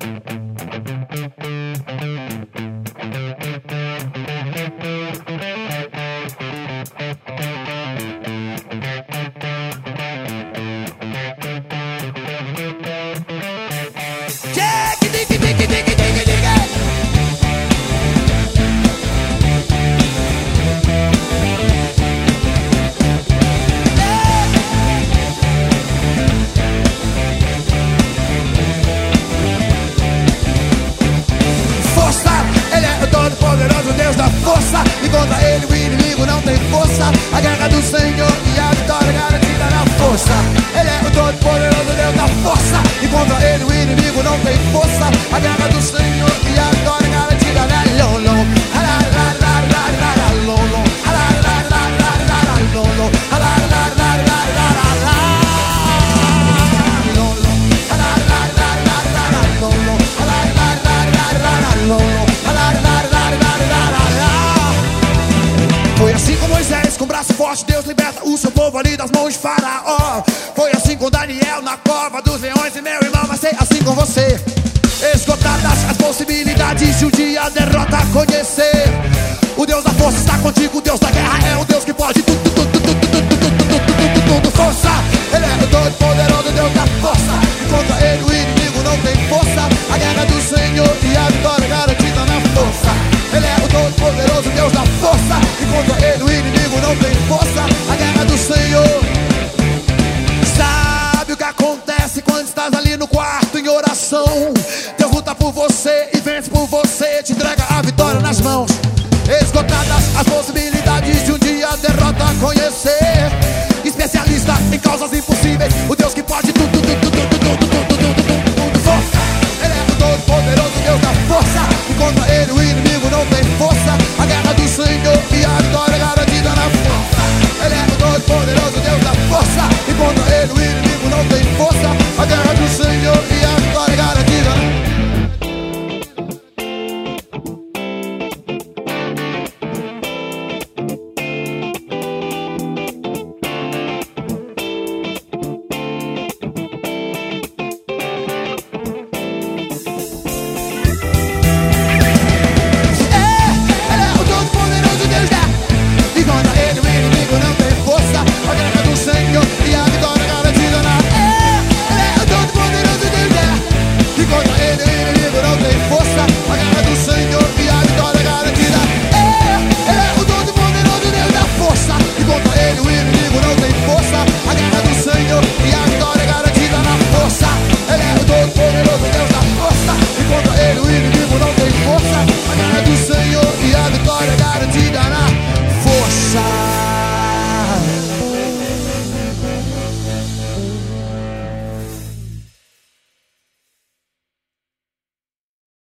E contra ele o inimigo não tem força. A guerra do Senhor e a vitória garantida na força. Ele é o todo-poderoso Deus da força. E contra ele o inimigo não tem força. A guerra do Senhor e a vitória garantida na lolo. Foi assim com Moisés, com braço forte Deus liberta o seu povo ali das mãos de Faraó. Foi assim com Daniel na cova dos leões. E meu irmão, vai ser assim com você. Esgotadas as possibilidades de um dia a derrota conhecer. O Deus da força está contigo, o Deus da guerra é o Deus que pode tudo. Força, ele é o todo poderoso Deus da força. E contra ele o inimigo não tem força. A guerra do Senhor e a vitória garantida na força. Ele é o todo poderoso Deus da força. E contra ele o inimigo não tem força. A guerra do Senhor. Sabe o que acontece quando estás ali no quarto em oração? Deus luta por você e vence por você. Te entrega a vitória nas mãos. Esgotadas as possibilidades de um dia a derrota conhecer. Especialista em causas impossíveis. O Deus que pode tudo. Força, ele é o todo poderoso Deus da força. E contra ele o inimigo não tem força. A guerra do Senhor e a vitória garantida na força. Ele é o todo poderoso Deus da força. E contra ele o inimigo não tem força. A guerra do Senhor e a vitória garantida. Ele